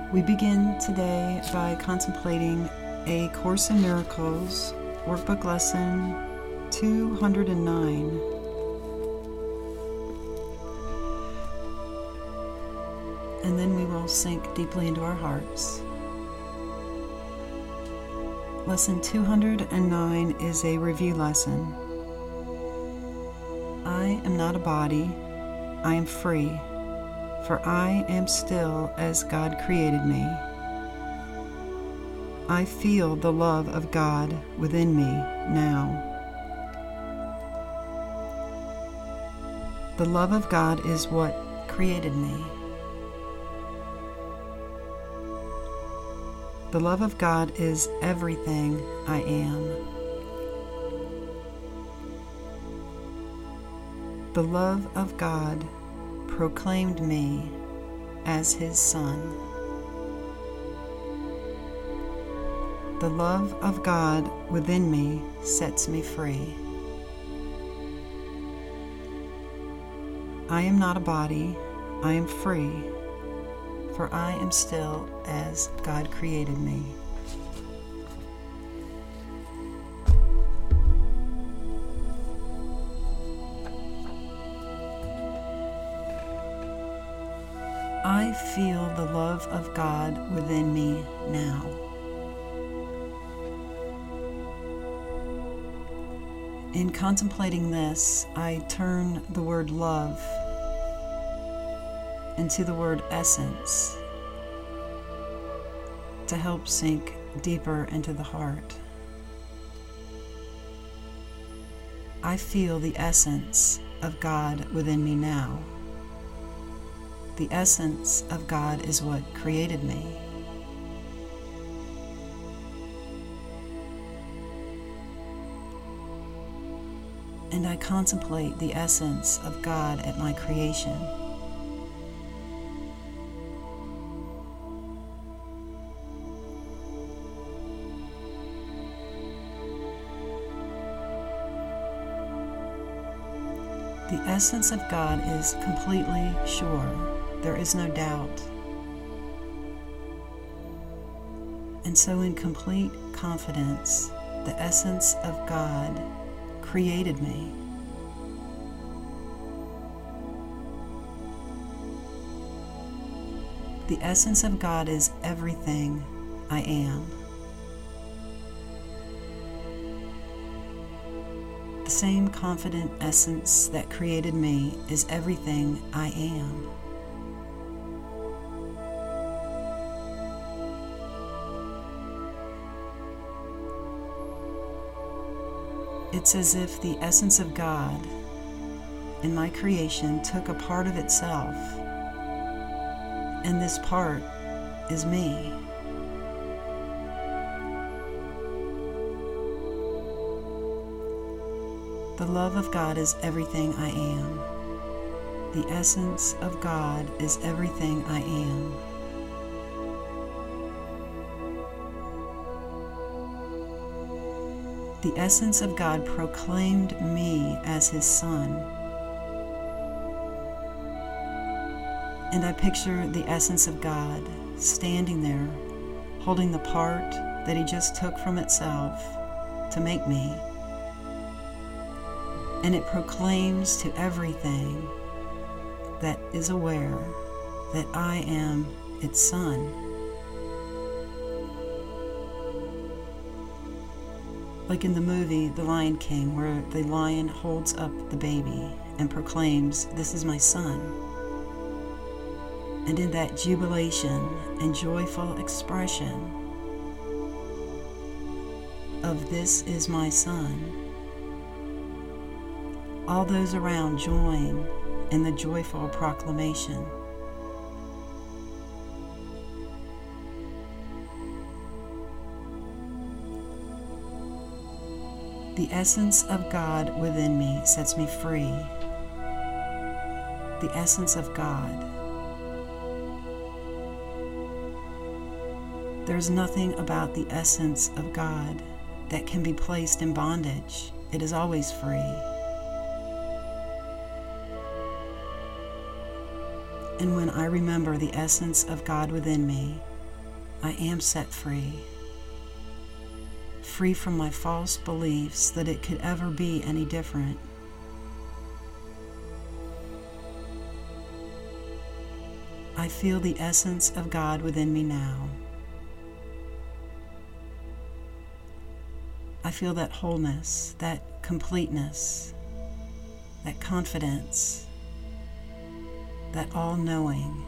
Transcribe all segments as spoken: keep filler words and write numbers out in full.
We begin today by contemplating A Course in Miracles, Workbook Lesson two hundred nine. And then we will sink deeply into our hearts. Lesson two hundred nine is a review lesson. I am not a body, I am free, for I am still as God created me. I feel the love of God within me now. The love of God is what created me. The love of God is everything I am. The love of God proclaimed me as His Son. The love of God within me sets me free. I am not a body, I am free, for I am still as God created me. I feel the love of God within me now. In contemplating this, I turn the word love into the word essence to help sink deeper into the heart. I feel the essence of God within me now. The essence of God is what created me. And I contemplate the essence of God at my creation. The essence of God is completely sure. There is no doubt. And so in complete confidence, the essence of God created me. The essence of God is everything I am. The same confident essence that created me is everything I am. It's as if the essence of God in my creation took a part of itself, and this part is me. The love of God is everything I am. The essence of God is everything I am. The essence of God proclaimed me as His Son. And I picture the essence of God standing there, holding the part that He just took from itself to make me. And it proclaims to everything that is aware that I am its Son. Like in the movie The Lion King, where the lion holds up the baby and proclaims, "This is my son." And in that jubilation and joyful expression of "This is my son," all those around join in the joyful proclamation. The essence of God within me sets me free. The essence of God. There's nothing about the essence of God that can be placed in bondage. It is always free. And when I remember the essence of God within me, I am set free. Free from my false beliefs that it could ever be any different. I feel the essence of God within me now. I feel that wholeness, that completeness, that confidence, that all-knowing,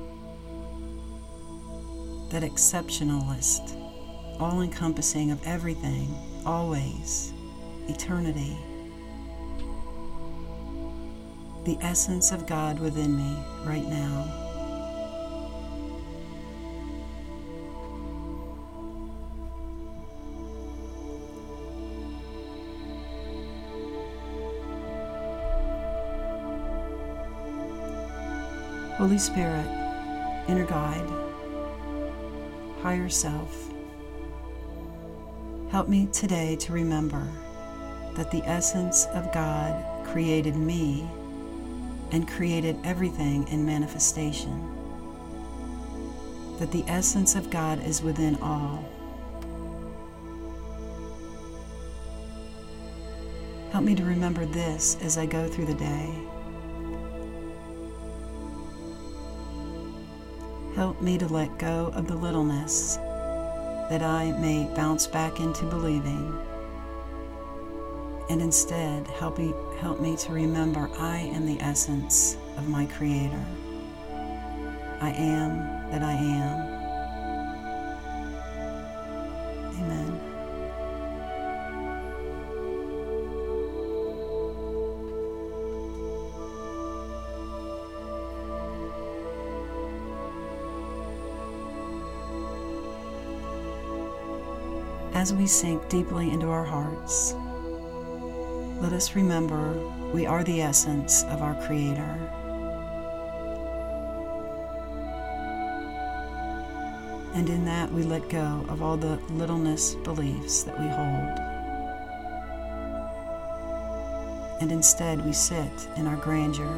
that exceptionalist, all-encompassing of everything, always, eternity. The essence of God within me right now. Holy Spirit, inner guide, higher self, help me today to remember that the essence of God created me and created everything in manifestation. That the essence of God is within all. Help me to remember this as I go through the day. Help me to let go of the littleness, that I may bounce back into believing, and instead help me, help me to remember I am the essence of my Creator. I am that I am. Amen. As we sink deeply into our hearts, let us remember we are the essence of our Creator. And in that we let go of all the littleness beliefs that we hold. And instead we sit in our grandeur.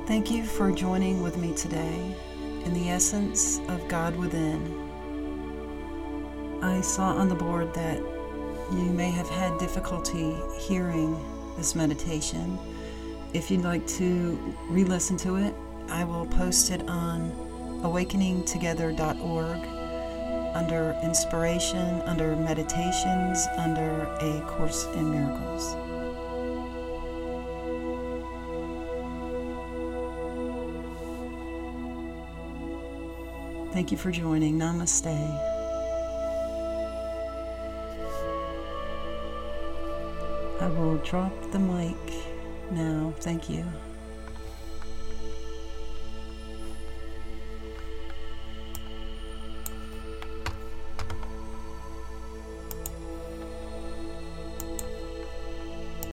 Thank you for joining with me today in the essence of God within. I saw on the board that you may have had difficulty hearing this meditation. If you'd like to re-listen to it, I will post it on awakening together dot org under Inspiration, under Meditations, under A Course in Miracles. Thank you for joining. Namaste. I will drop the mic now. Thank you.